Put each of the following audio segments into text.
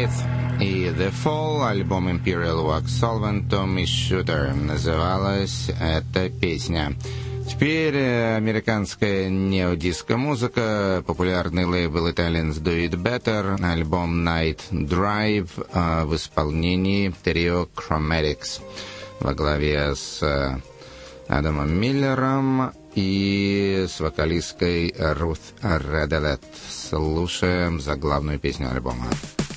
Smith и The Fall, альбом Imperial Wax Solvent, Tommy Shooter. Называлась эта песня. Теперь американская неодиско-музыка, популярный лейбл Italians Do It Better, альбом Night Drive в исполнении трио Chromatics во главе с Адамом Миллером и с вокалисткой Рут Ределет. Слушаем заглавную песню альбома.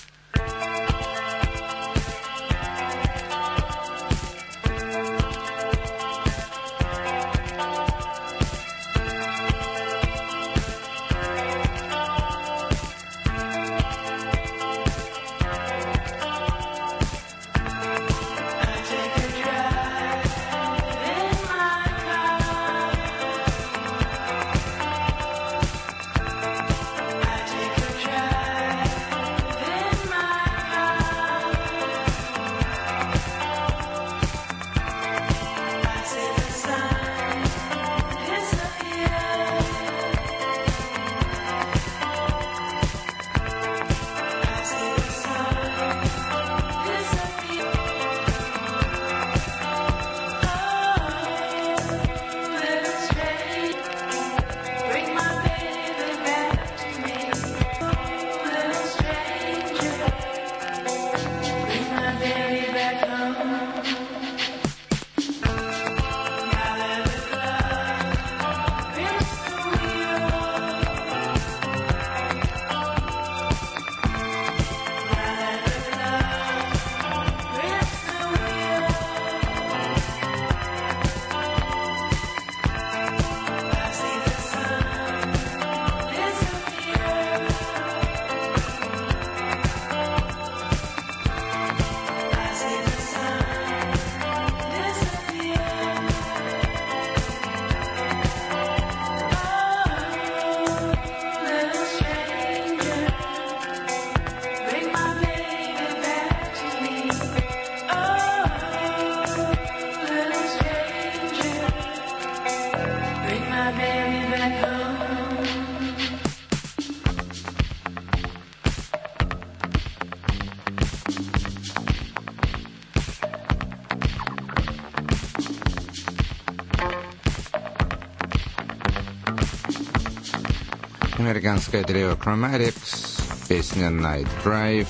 Американское трио Chromatics, песня Night Drive,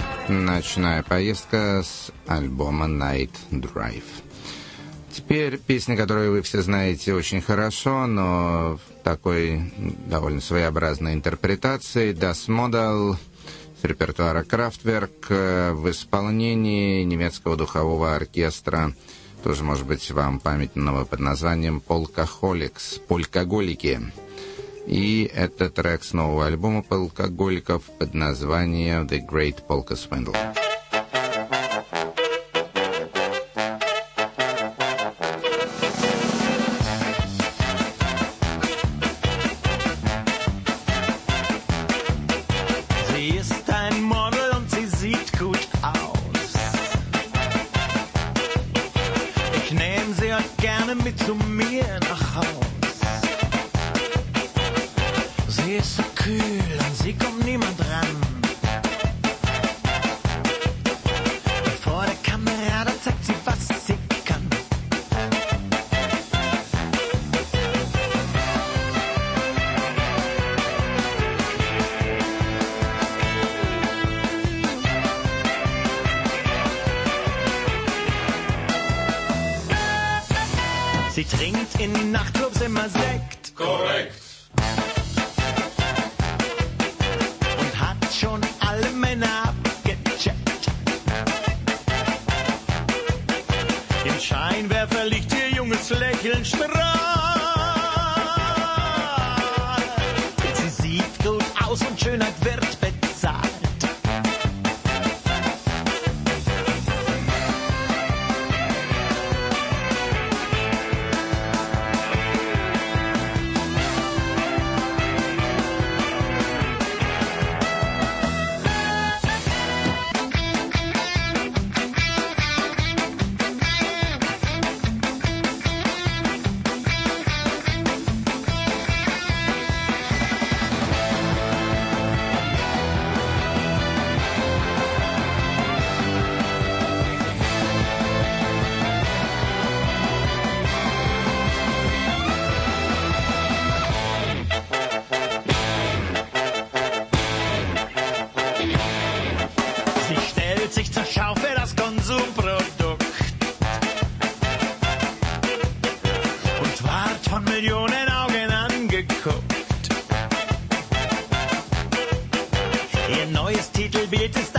ночная поездка с альбома Night Drive. Теперь песня, которую вы все знаете очень хорошо, но в такой довольно своеобразной интерпретации. Das Model с репертуара Kraftwerk в исполнении немецкого духового оркестра, тоже, может быть, вам памятного под названием Polkaholics, Полькоголики. И это трек с нового альбома полкоголиков под названием The Great Polka Swindle. Sie ist ein Model und sie sieht gut aus. Ich nehme sie heute gerne mit zu mir nach Haus. Sie ist so kühl, an sie kommt niemand ran. Vor der Kamera, da zeigt sie, was sie kann. Sie trinkt in Nachtclubs immer Sekt. Korrekt. Schon alle Männer abgecheckt. Im Scheinwerfer liegt ihr junges Lächeln strahlt. Sie sieht gut aus und Schönheit wird bezahlt.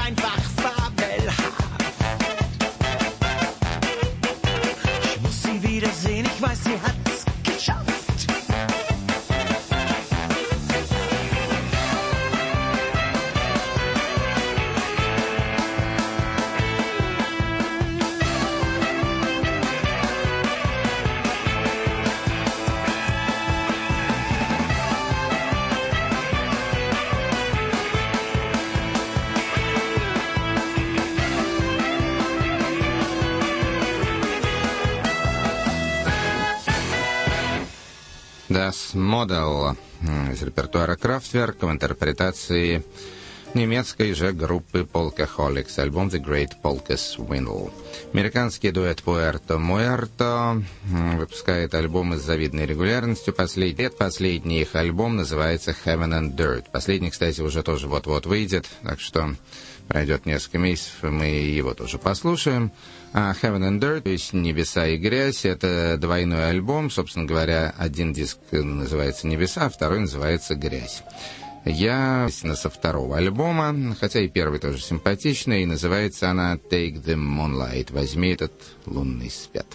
einfach fabelhaft. Ich muss sie wiedersehen, ich weiß, sie hat's geschafft. Das Model из репертуара Kraftwerk в интерпретации немецкой же группы Polkaholics, альбом The Great Polka Swindle. Американский дуэт Puerto Muerto выпускает альбомы с завидной регулярностью. Последний их альбом называется Heaven and Dirt. Последний, кстати, уже тоже вот-вот выйдет, так что пройдет несколько месяцев, и мы его тоже послушаем. А Heaven and Dirt, то есть «Небеса и грязь», это двойной альбом. Собственно говоря, один диск называется «Небеса», а второй называется «Грязь». Я, естественно, со второго альбома, хотя и первый тоже симпатичный, и называется она «Take the Moonlight», «Возьми этот лунный свет».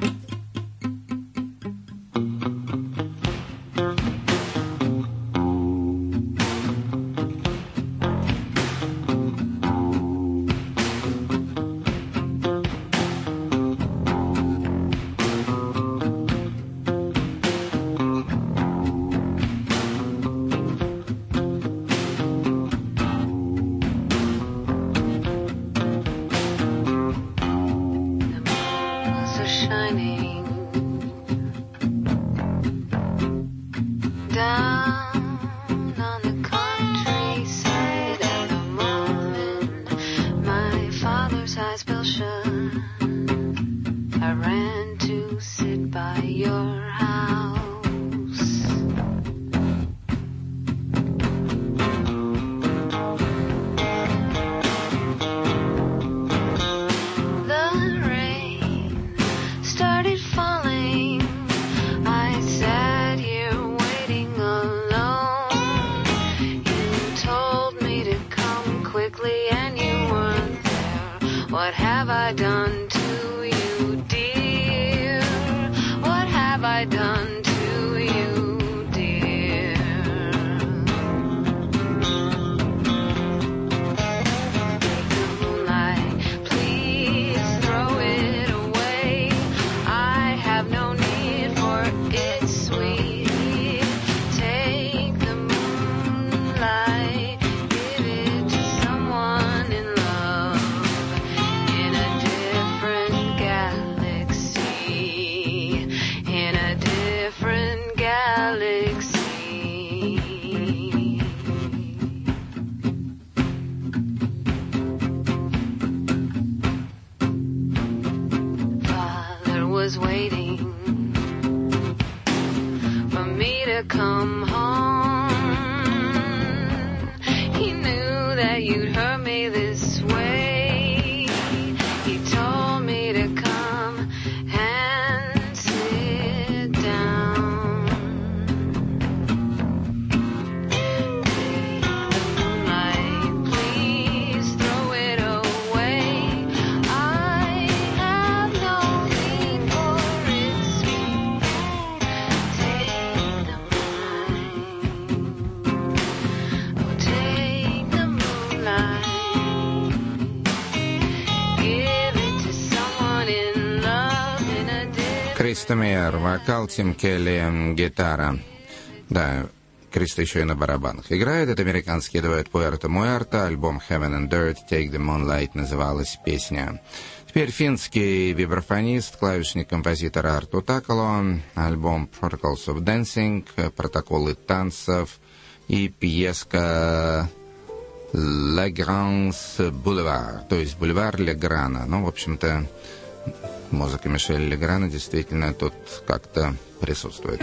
Криста Мейер, вокал, Тим Келли, гитара. Да, Криста еще и на барабанах играет. Это американский дуэт Puerto Muerto, альбом Heaven and Dirt, Take the Moonlight называлась песня. Теперь финский вибрафонист, клавишник композитора Арту Такало, альбом Protocols of Dancing, протоколы танцев и пьеска Le Grand Boulevard, то есть бульвар Леграна. Ну, в общем-то, музыка Мишеля Леграна действительно тут как-то присутствует.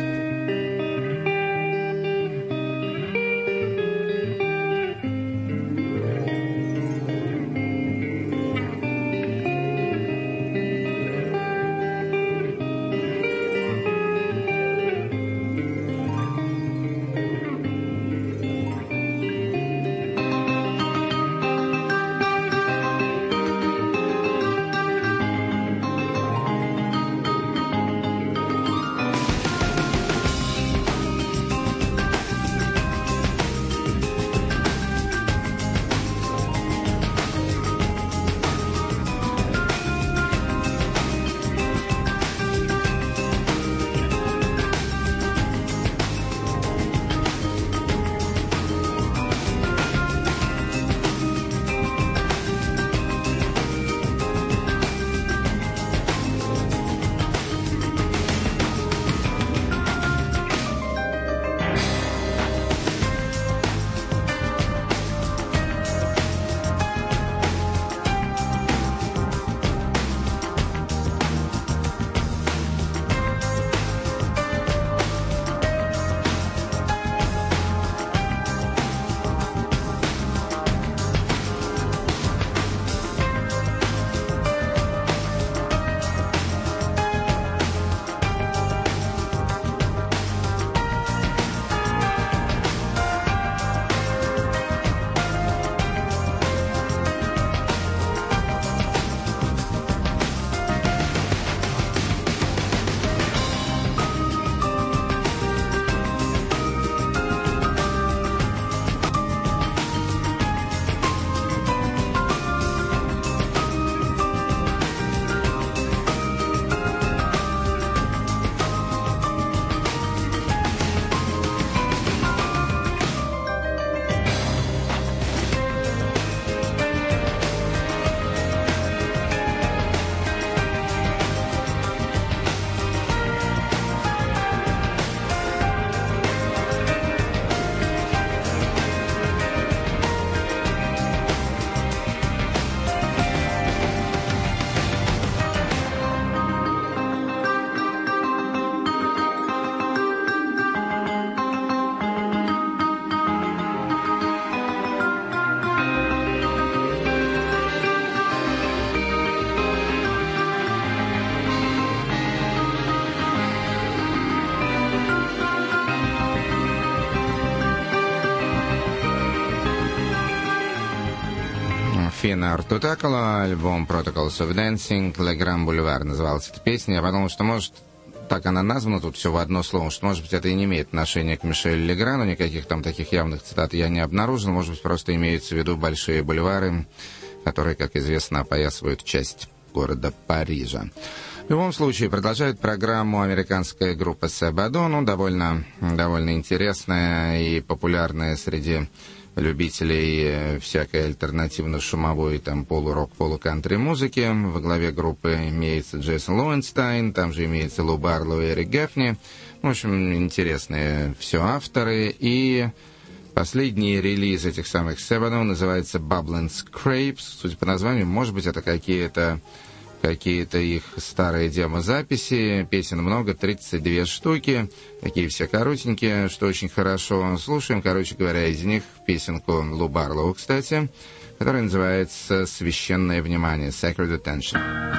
Фина Артутакола, альбом Protocols of Dancing, Le Grand Boulevard называлась эта песня. Я подумал, что, может, так она названа тут все в одно слово, что, может быть, это и не имеет отношения к Мишелю Леграну, никаких там таких явных цитат я не обнаружил, может быть, просто имеются в виду большие бульвары, которые, как известно, опоясывают часть города Парижа. В любом случае, продолжает программу американская группа Sabado, ну, довольно интересная и популярная среди любителей всякой альтернативно-шумовой, там, полурок, полукантри музыки. Во главе группы имеется Джейсон Лоуэнстайн, там же имеется Лу Барлоу и Эрик Гефни. В общем, интересные все авторы. И последний релиз этих самых Sabado называется Bubble and Scrapes. Судя по названию, может быть, это какие-то их старые демозаписи, песен много, 32 штуки, такие все коротенькие, что очень хорошо. Слушаем, короче говоря, из них песенку Лу Барлоу, кстати, которая называется «Священное внимание», «Sacred Attention».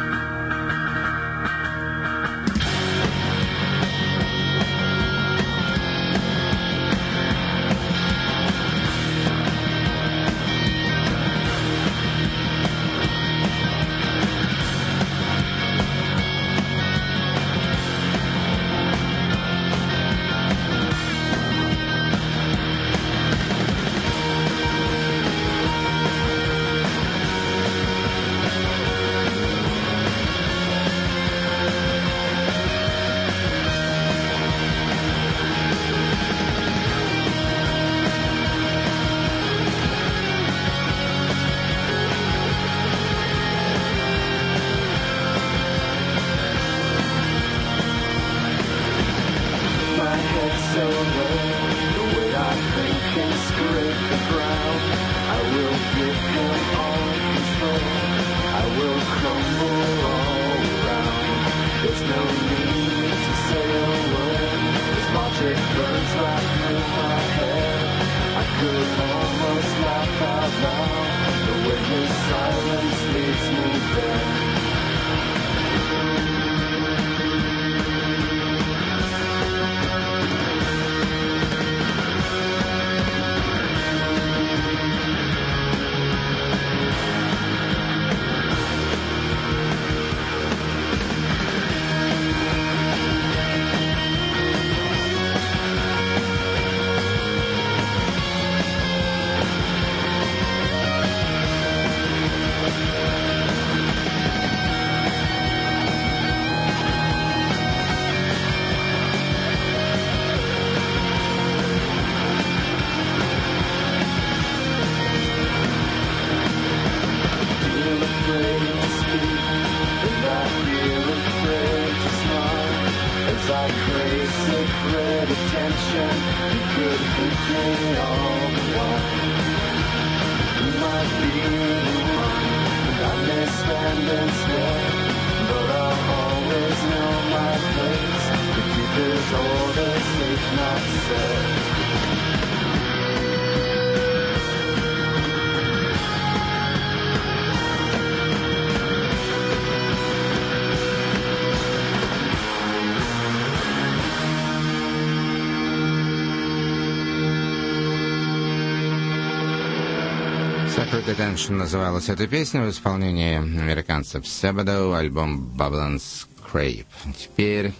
Sacred Attention называлась эта песня в исполнении американцев Sabado, альбом Bubble and Scrape. Теперь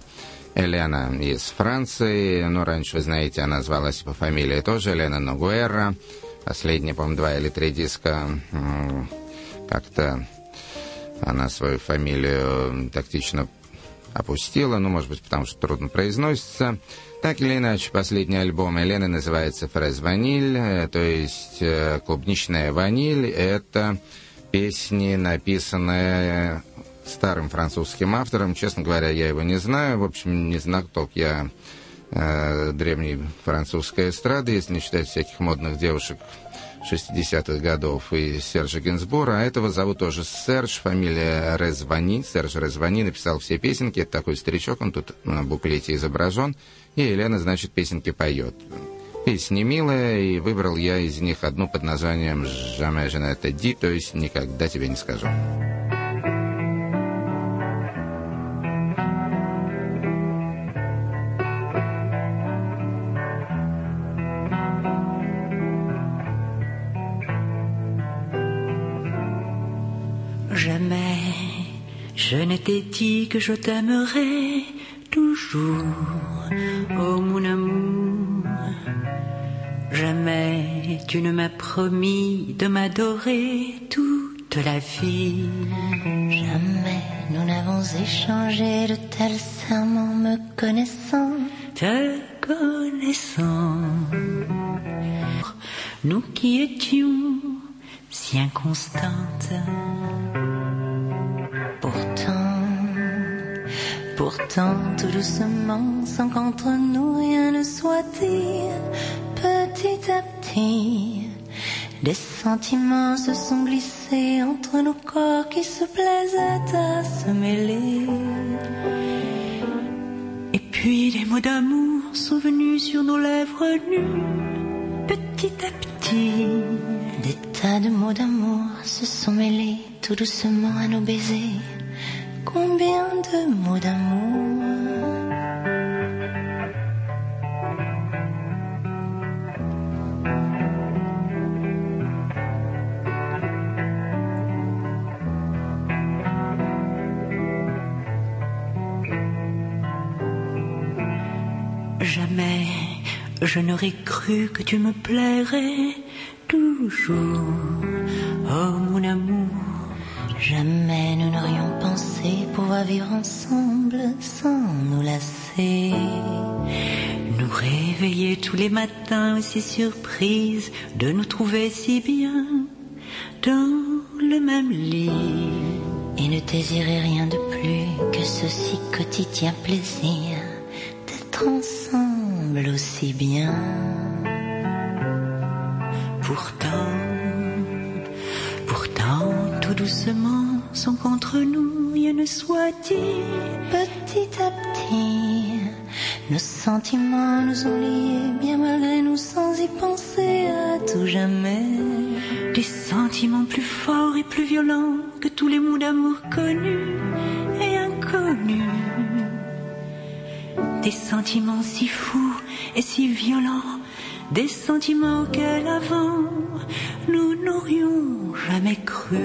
Елена из Франции, ну, раньше, вы знаете, она звалась по фамилии тоже Елена Ногуэра. Последние, по-моему, 2 или 3 диска как-то она свою фамилию тактично опустила, ну, может быть, потому что трудно произносится. Так или иначе, последний альбом Елены называется «Фрез Ваниль», то есть «Клубничная ваниль». Это песни, написанные старым французским автором. Честно говоря, я его не знаю. В общем, не знаток я древней французской эстрады, если не считать всяких модных девушек 60-х годов и Сержа Гинзбура. А этого зовут тоже Серж, фамилия Резвани. Серж Резвани написал все песенки. Это такой старичок, он тут на буклете изображен. И Елена, значит, песенки поет. Песни милые, и выбрал я из них одну под названием «Jamais je ne te dis», то есть «Никогда тебе не скажу». Jamais je ne t'ai dit que je t'aimerais toujours, oh mon amour. Jamais tu ne m'as promis de m'adorer toute la vie. Jamais nous n'avons échangé de tels serments, me connaissant, te connaissant. Nous qui étions si inconstantes. Pourtant, tout doucement, sans qu'entre nous rien ne soit dit, petit à petit, des sentiments se sont glissés entre nos corps qui se plaisaient à se mêler. Et puis des mots d'amour sont venus sur nos lèvres nues, petit à petit. Des tas de mots d'amour se sont mêlés tout doucement à nos baisers. Combien de mots d'amour. Jamais je n'aurais cru que tu me plairais toujours, oh mon amour. Jamais nous n'aurions pensé pouvoir vivre ensemble sans nous lasser. Nous réveiller tous les matins aussi surprises de nous trouver si bien dans le même lit. Et ne désirer rien de plus que ce si quotidien plaisir d'être ensemble aussi bien. Pourtant, tout doucement, sans qu'entre nous rien ne soit dit. Petit à petit, nos sentiments nous ont liés, bien malgré nous, sans y penser à tout jamais. Des sentiments plus forts et plus violents que tous les mots d'amour connus et inconnus. Des sentiments si fous et si violents, des sentiments auxquels avant nous n'aurions jamais cru.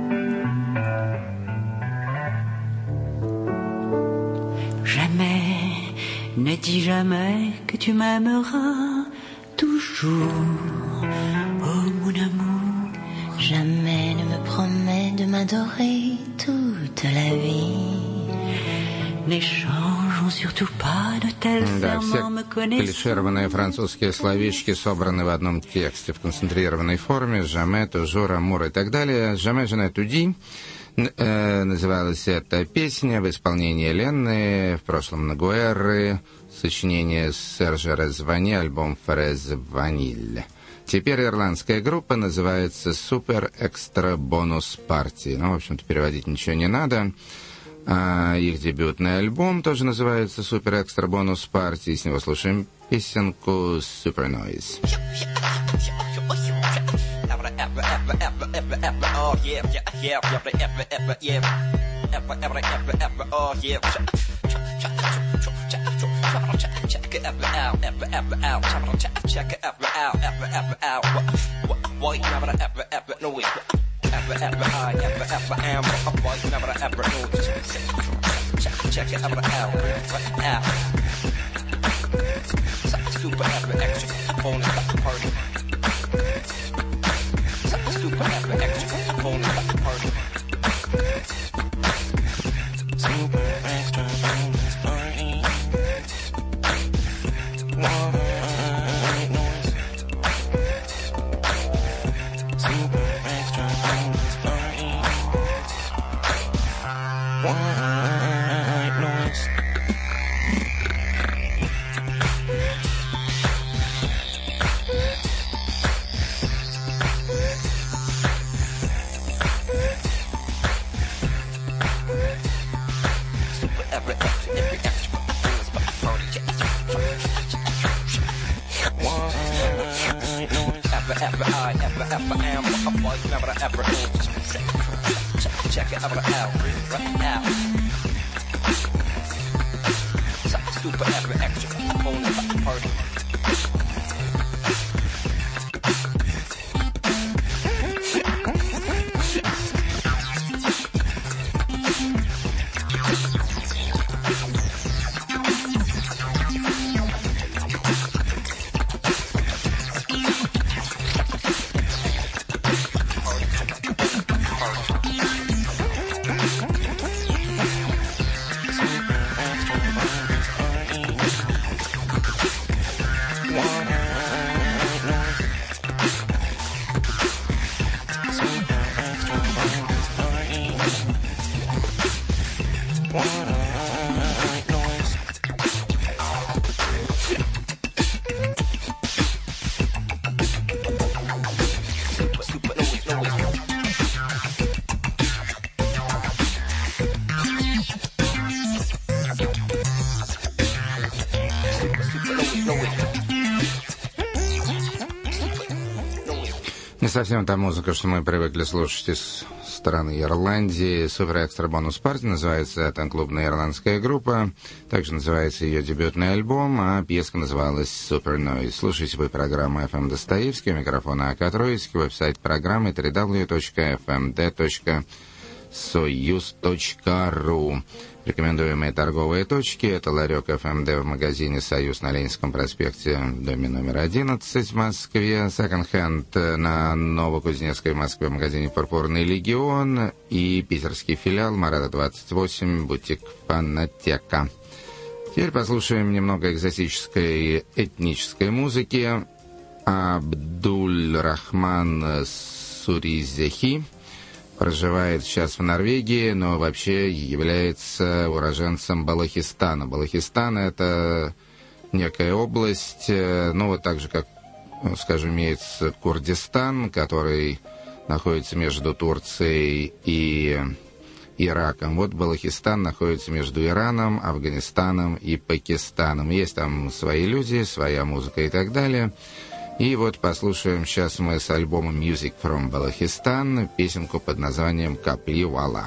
Jamais, ne dis jamais que tu m'aimeras toujours, oh mon amour. Jamais ne me promets de m'adorer toute la vie. N'échangeons surtout pas de tels serments, me connaissant. Клишированные французские словечки собраны в одном тексте в концентрированной форме. «Jamais», «toujours», «amour» и так далее. «Jamais je ne te dis». Называлась эта песня в исполнении Ленны, в прошлом Нагуэры, сочинение Сержа Резвани, альбом «Фрез Ваниль». Теперь ирландская группа называется «Супер Экстра Бонус Парти». Ну, в общем-то, переводить ничего не надо. Их дебютный альбом тоже называется «Супер Экстра Бонус Парти». С него слушаем песенку «Super Noise». Check it ever out. Check it ever out. Boy, never ever no way. Ever I ever am. Boy, never ever no. Check it ever out. Super ever extra bonus party. Super ever extra bonus party. Super extra bonus party. White noise. Super extra bonus party. White noise. Ever am, a boy never ever lose. Check it ever out, right now. Super ever extra bonus party. Не совсем та музыка, что мы привыкли слушать из страны Ирландии. Super Extra Bonus Party называется эта клубная ирландская группа. Также называется ее дебютный альбом, а пьеска называлась Super Noise. Слушайте вы программу FM Достоевский, у микрофона АК Троицкий, веб-сайт программы www.fmd.soyuz.ru. Рекомендуемые торговые точки — это ларек ФМД в магазине «Союз» на Ленинском проспекте, в доме номер 11 в Москве, секонд-хенд на Новокузнецкой в Москве в магазине «Пурпурный легион» и питерский филиал Марата 28, бутик «Фанатека». Теперь послушаем немного экзотической этнической музыки. Абдуль-Рахман Суризехи проживает сейчас в Норвегии, но вообще является уроженцем Балахистана. Балахистан — это некая область, ну вот так же, как, скажем, имеется Курдистан, который находится между Турцией и Ираком. Вот Балахистан находится между Ираном, Афганистаном и Пакистаном. Есть там свои люди, своя музыка и так далее. И вот послушаем сейчас мы с альбома Music from Balochistan песенку под названием «Капли Вала».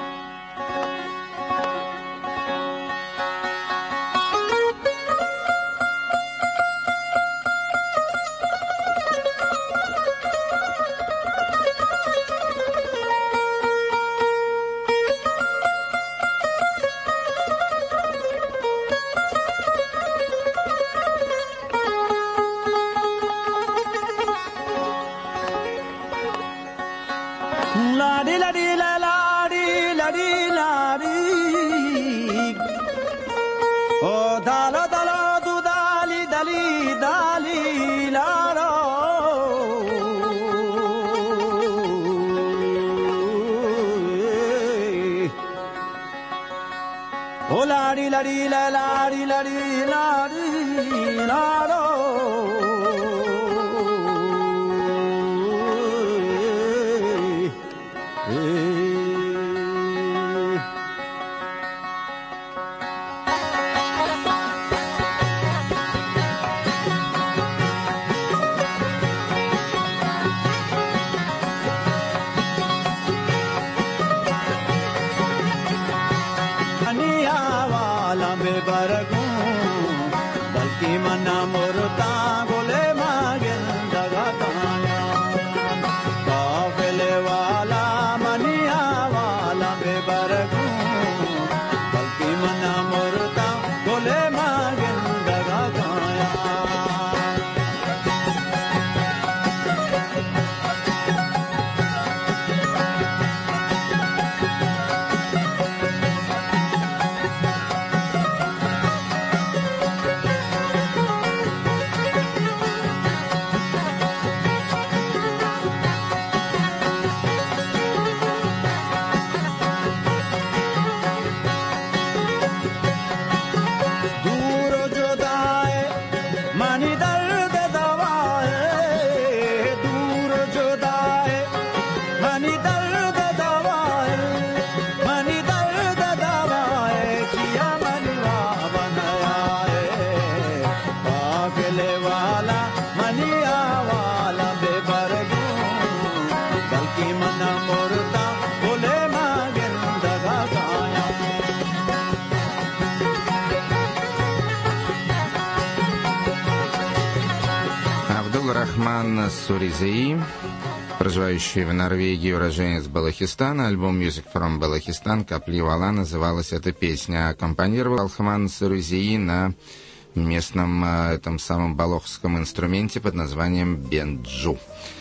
Абдуль-Рахман Суризеи, проживающий в Норвегии, уроженец Балахистана. Альбом Music from Balochistan «Капли Вала» называлась эта песня. Аккомпанировал Абдуль-Рахман Суризеи на местном этом самом балохском инструменте под названием бенджу.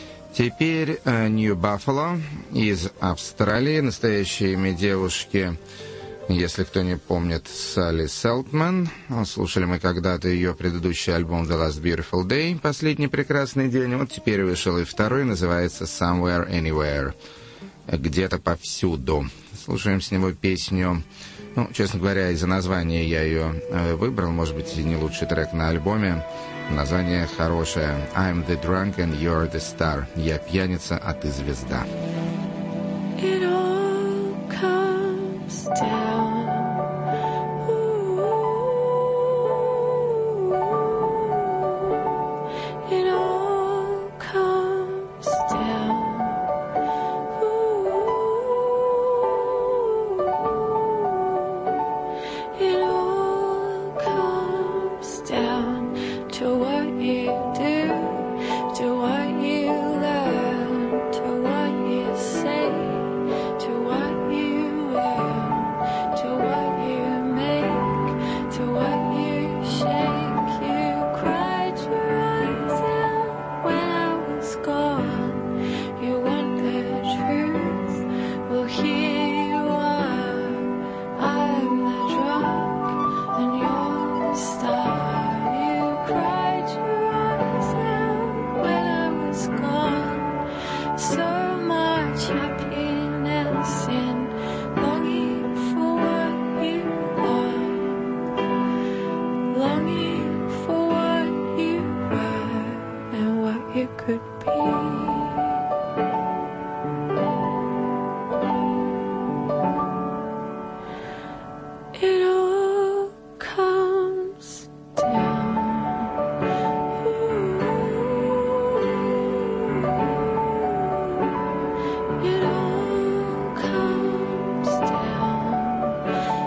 Теперь New Buffalo из Австралии. Настоящее имя девушки, если кто не помнит, Салли Селтман. Слушали мы когда-то ее предыдущий альбом The Last Beautiful Day, «Последний прекрасный день». Вот теперь вышел и второй, называется Somewhere Anywhere, где-то повсюду. Слушаем с него песню Ну, честно говоря, из-за названия я ее выбрал. Может быть, не лучший трек на альбоме. Название хорошее. I'm the drunk and you're the star. Я пьяница, а ты звезда. It all comes down. It all comes down. It all comes down to what you do, to what you learn, to what you say, to what you earn, to what you make, to what you shake. You cried your eyes out when I was gone. You want the truth, well here you are. I'm the drunk and you're the star. You cried your eyes out when I was gone. So much happiness in longing for what you love, longing for what you were and what you could be. It all comes down. It all comes down.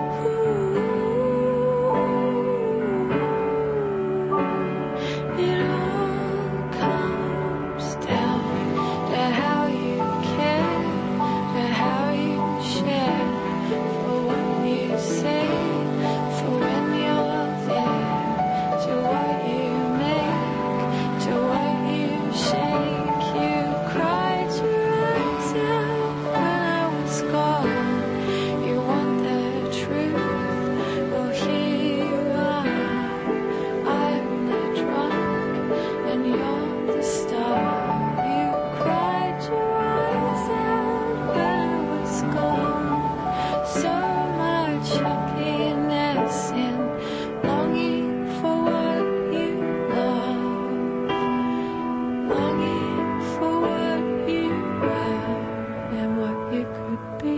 It all comes down to how you care, to how you share, for what you say, for when you're there, to what you make, to what you shake. You cried your eyes out when I was gone. You want the truth, well here you are. I'm the drunk and you're the star. You cried your eyes out when I was gone. So much happiness in longing for what you love, longing for what you were and what you could be.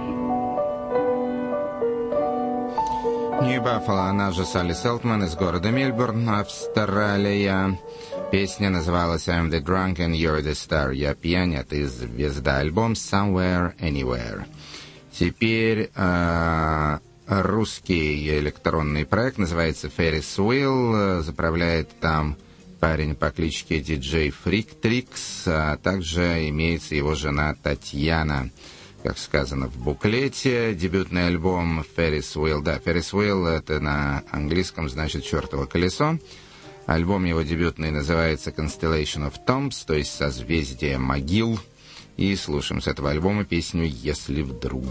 Нью-Баффало, она же Салли Селтман из города Мельбурн, Австралия. Песня называлась I'm the drunk and you're the star. Я пьян, а ты звезда. Альбом Somewhere Anywhere. Теперь русский электронный проект, называется Ferris Wheel. Заправляет там парень по кличке DJ Freak Tricks, а также имеется его жена Татьяна. Как сказано в буклете, дебютный альбом Ferris Wheel. Да, Ferris Wheel — это на английском значит «чертово колесо». Альбом его дебютный называется Constellation of Tombs, то есть «Созвездие могил». И слушаем с этого альбома песню «Если вдруг».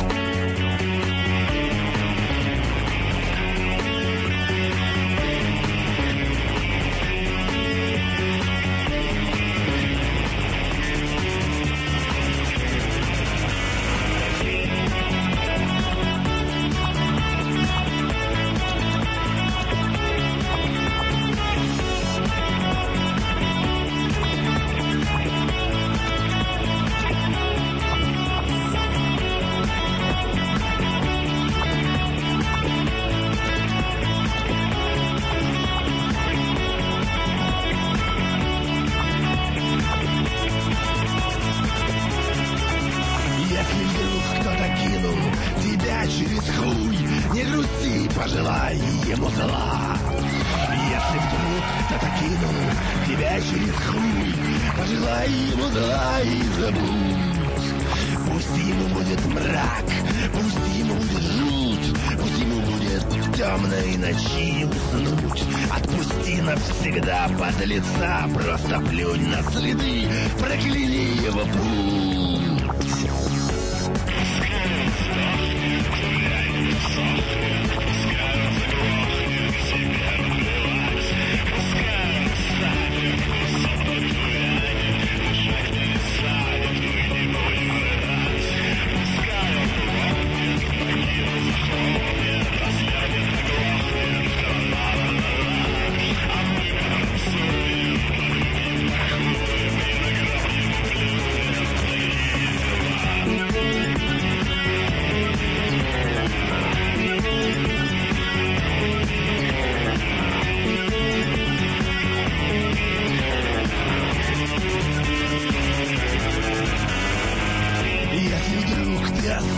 пожелай ему зла. Если вдруг кто-то кинул тебя через хуй, пожелай ему зла и забудь. Пусть ему будет мрак, пусть ему будет жуть, пусть ему будет темной ночи уснуть. Отпусти навсегда подлеца, просто плюнь на следы, прокляни его путь.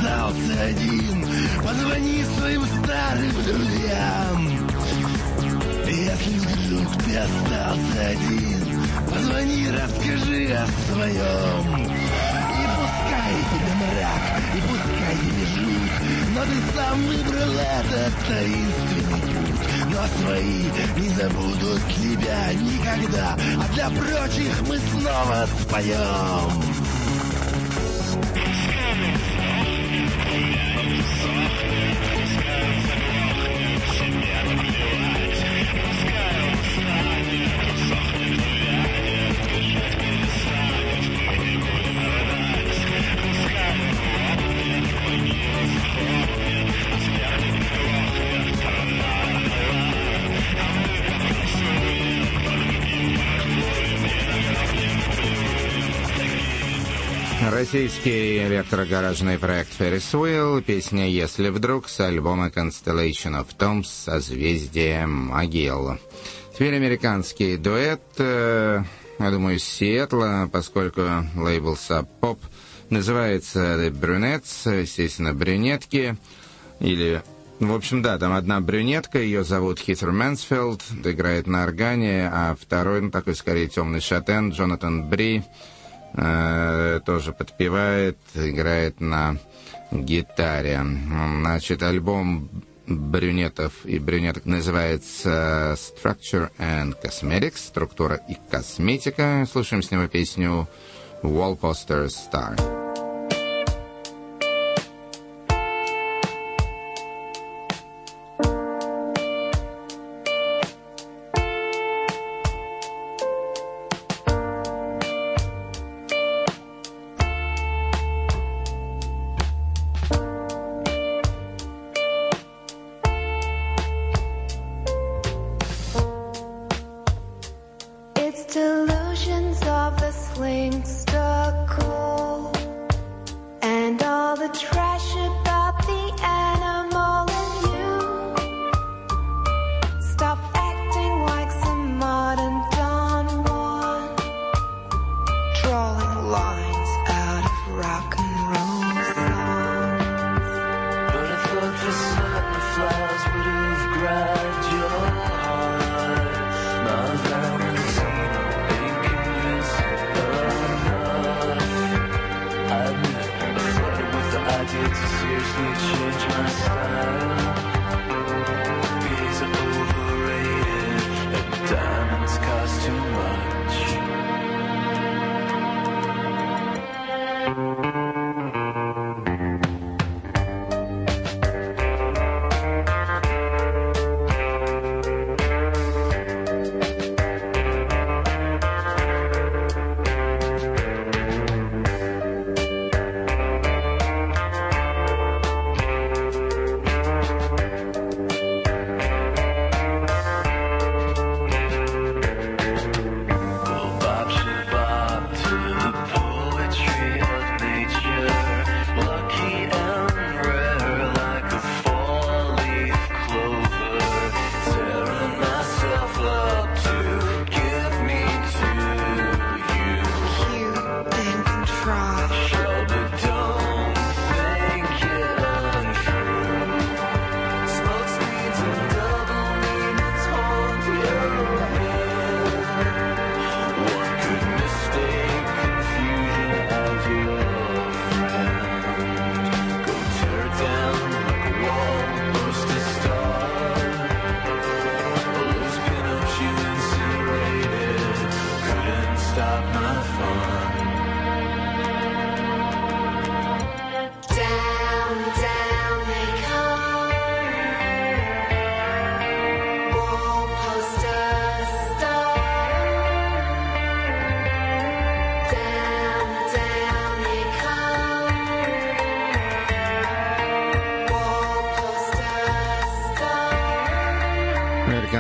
остался один, позвони своим старым друзьям. Если вдруг ты остался один, позвони, расскажи о своем. И пускай тебе мрак, и пускай тебе жуть, но ты сам выбрал этот таинственный путь. Но свои не забудут тебя никогда, а для прочих мы снова споем. Российский электрогаражный проект Ferris Wheel, песня «Если вдруг» с альбома Constellation of Tombs, созвездие могил. Теперь американский дуэт, я думаю, из Сиэтла, поскольку лейбл Sub Pop называется The Brunettes, естественно, брюнетки, или... В общем, да, там одна брюнетка, ее зовут Хитер Мэнсфилд, играет на органе, а второй, ну, такой скорее темный шатен, Джонатан Бри, тоже подпевает, играет на гитаре. Значит, альбом брюнетов и брюнеток называется Structure and Cosmetics, структура и косметика. Слушаем с него песню Wall Poster Star. Delusions of the sling stuck cold, and all the trash about the animal in you. Stop acting like some modern Don Juan, drawing lines out of rock and roll songs. But I thought for certain flowers would have grabbed your heart. Now Valentine ain't convincing enough. I admit I flirted with the idea to seriously change my style. Bees are overrated and diamonds cost too much.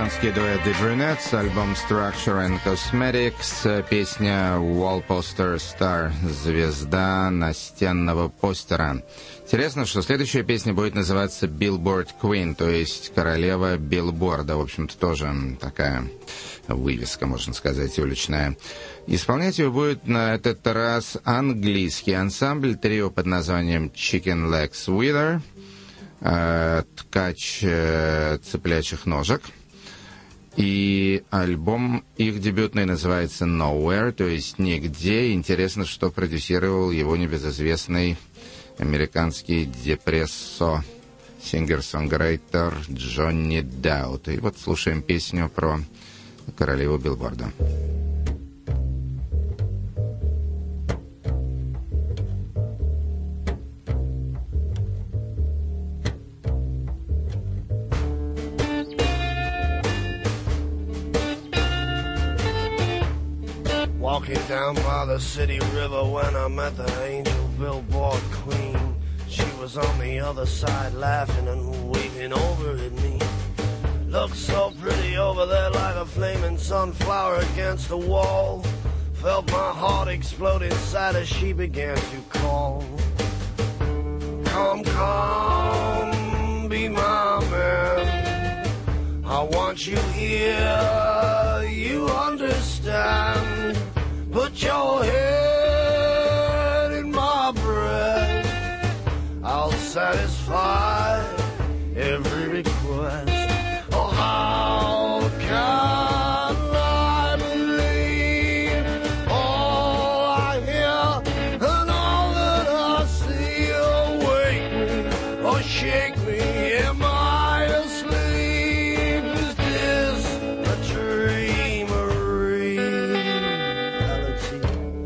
японский дуэт The Brunettes, альбом Structure and Cosmetics, песня Wall Poster Star, звезда настенного постера. Интересно, что следующая песня будет называться Billboard Queen, то есть королева билборда. В общем-то, тоже такая вывеска, можно сказать, уличная. Исполнять ее будет на этот раз английский ансамбль, трио под названием Chicken Legs Wither, ткач цыплячьих ножек. И альбом их дебютный называется Nowhere, то есть нигде. Интересно, что продюсировал его небезызвестный американский депрессо сингер-сонграйтер Джонни Даут. И вот слушаем песню про королеву билборда. Walking down by the city river when I met the angel billboard queen. She was on the other side laughing and waving over at me. Looked so pretty over there like a flaming sunflower against the wall. Felt my heart explode inside as she began to call. Come, come, be my man. I want you here, you understand. Put your head in my breast. I'll satisfy every request. Oh, how can I believe all I hear and all that I see? Awake me or shake me, am I asleep? Is this a dream or reality?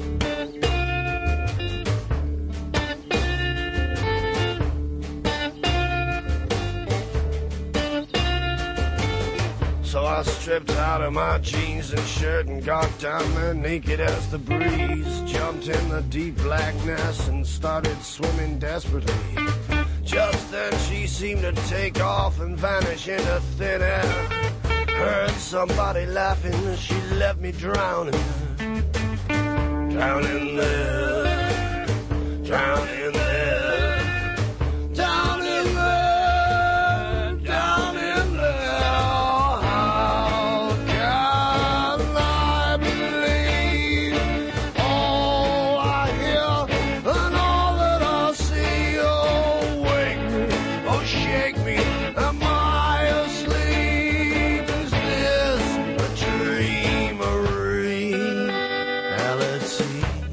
So I stripped out of my jeans and shirt and got down there naked as the breeze. Jumped in the deep blackness and started swimming desperately. Just then she seemed to take off and vanish into thin air. Heard somebody laughing as she left me drowning. Drowning there, drowning there. Down in there, down in there. How can I believe all I hear and all that I see? Oh, wake me, oh, shake me, am I asleep? Is this a dream or reality?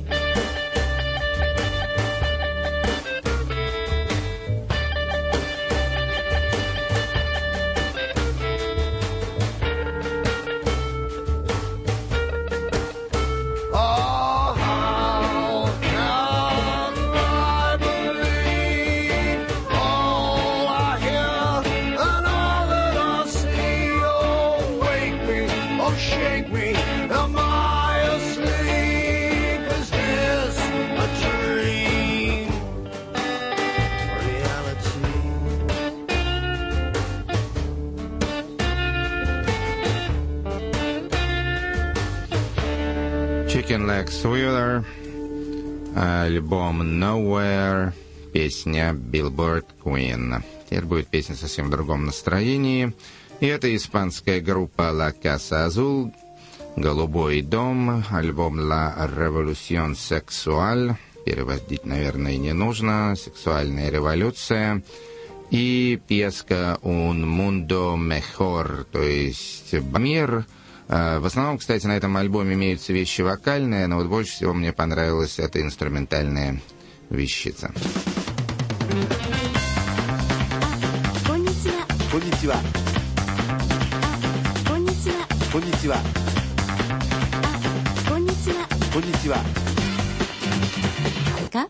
Oh, how can I believe all I hear and all that I see? Oh, wake me, oh, shake me, am I asleep? Is this a dream or reality? Chicken Legs Wither, альбом Nowhere, песня Billboard Queen. Теперь будет песня совсем в другом настроении. И это испанская группа La Casa Azul, Голубой дом, альбом La Revolución Sexual, переводить, наверное, не нужно, сексуальная революция, и пьеска Un Mundo Mejor, то есть мир. В основном, кстати, на этом альбоме имеются вещи вокальные, но вот больше всего мне понравилась эта инструментальная вещица. Konnichiwa. Konnichiwa. Konnichiwa. Konnichiwa. Konnichiwa. Ka?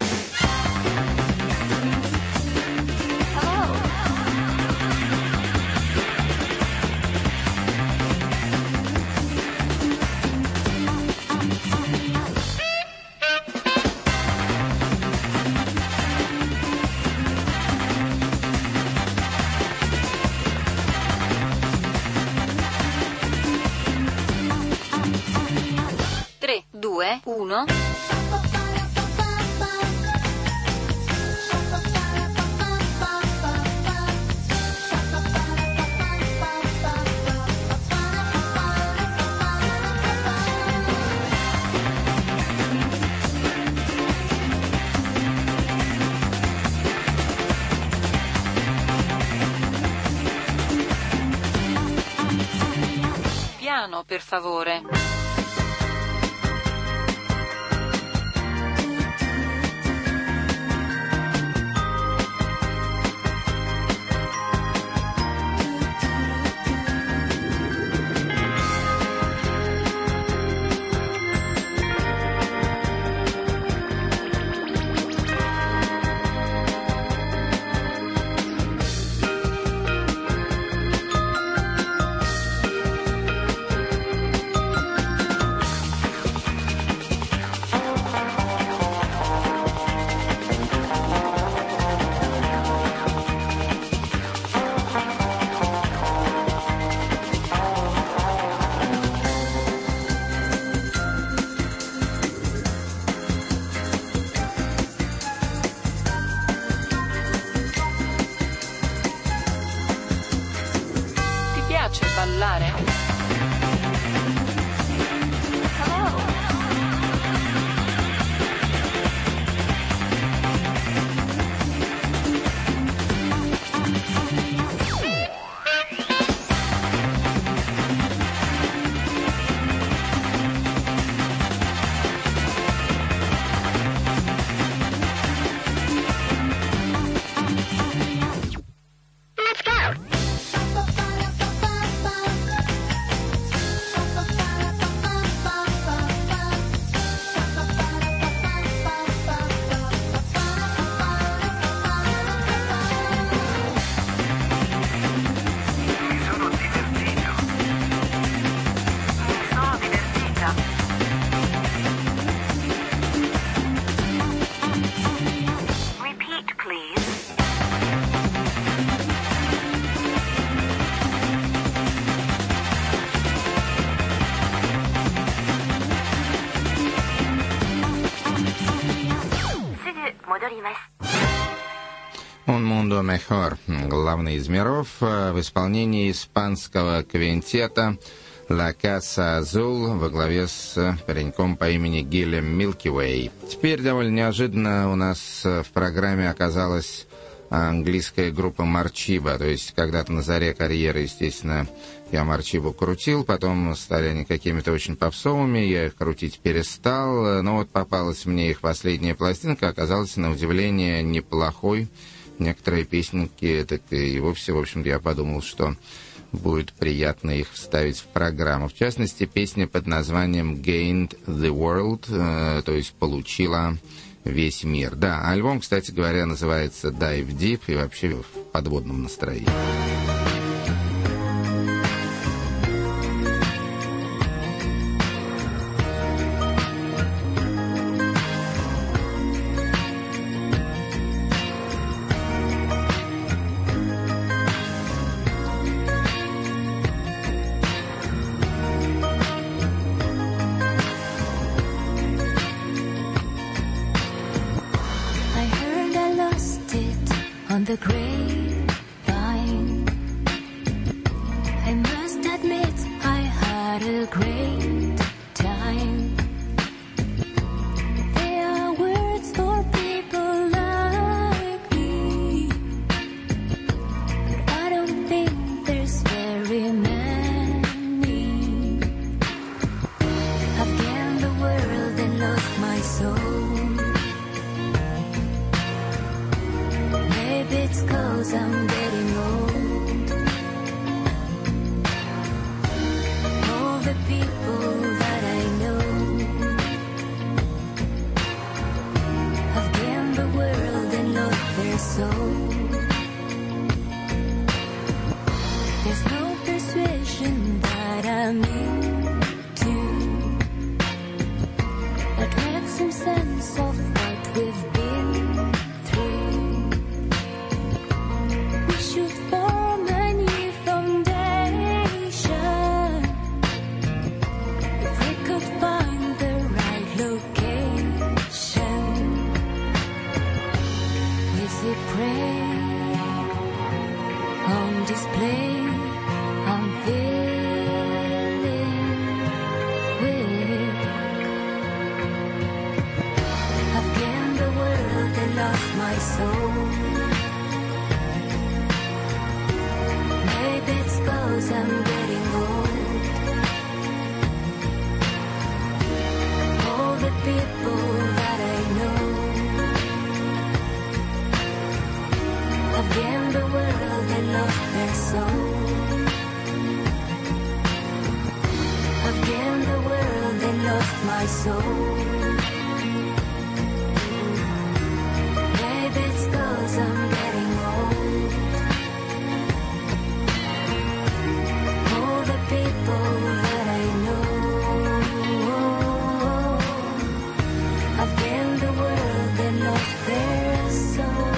1. Piano, per favore. Ballare? «Un mundo mejor», главный из миров, в исполнении испанского квинтета «La Casa Azul» во главе с пареньком по имени Гиллем Милкивей. Теперь довольно неожиданно у нас в программе оказалась английская группа Марчиба. То есть когда-то на заре карьеры, естественно, я Марчибу крутил, потом стали они какими-то очень попсовыми, я их крутить перестал, но вот попалась мне их последняя пластинка, оказалась на удивление неплохой. Некоторые песенки, так и вовсе, в общем-то, я подумал, что будет приятно их вставить в программу. В частности, песня под названием «Gained the World», то есть «Получила весь мир». Да, альбом, кстати говоря, называется «Dive Deep» и вообще в подводном настроении. The grapevine, I must admit I had a great time. There are words for people like me, but I don't think there's very many. I've gained the world and lost my soul. It's 'cause I'm getting old. All the people that I know have gained the world and lost their soul. There's no persuasion that I'm into that makes some sense of what we've been through. Should form a new foundation if we could find the right on display. I'm feeling weak. I've gained the world and lost my soul. Maybe it's 'cause I'm getting old. All the people that I know, I've gained the world and lost their soul. I've gained the world and lost my soul. Maybe it's 'cause I'm getting old. All the people that I know, I've gained the world and lost their soul.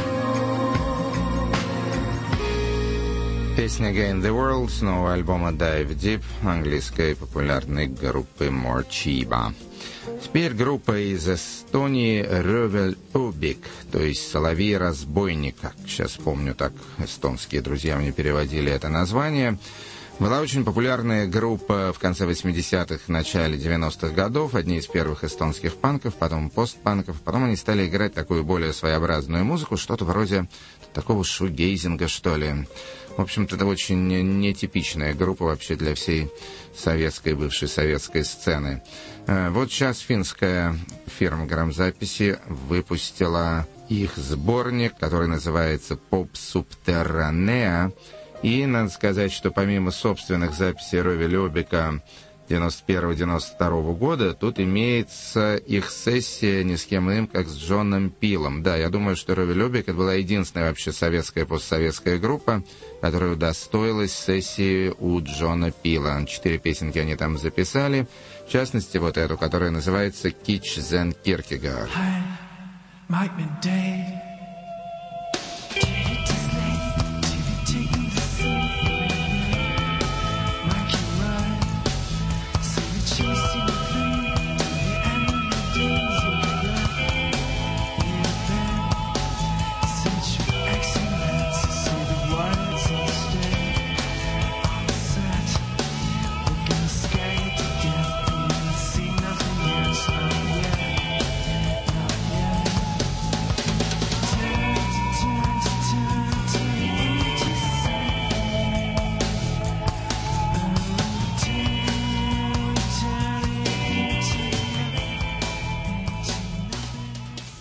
Песня Gain the World с нового альбома Dive Deep английской популярной группы Morcheeba. Теперь группа из Эстонии Rövel Öbik, то есть «Соловей-разбойник», как сейчас помню, так эстонские друзья мне переводили это название. Была очень популярная группа в конце 80-х, начале 90-х годов, одни из первых эстонских панков, потом постпанков, потом они стали играть такую более своеобразную музыку, что-то вроде такого шугейзинга, что ли. В общем-то, это очень нетипичная группа вообще для всей советской, бывшей советской сцены. Вот сейчас финская фирма грамзаписи выпустила их сборник, который называется «Pop Subterranea». И надо сказать, что помимо собственных записей Rövel Öbika 91-92 года, тут имеется их сессия ни с кем иным, как с Джоном Пилом. Да, я думаю, что Rövel Öbik это была единственная вообще советская, постсоветская группа, которая удостоилась сессии у Джона Пила. 4 песенки они там записали, в частности, вот эту, которая называется «Kitsch Zen Kierkegaard». Might be day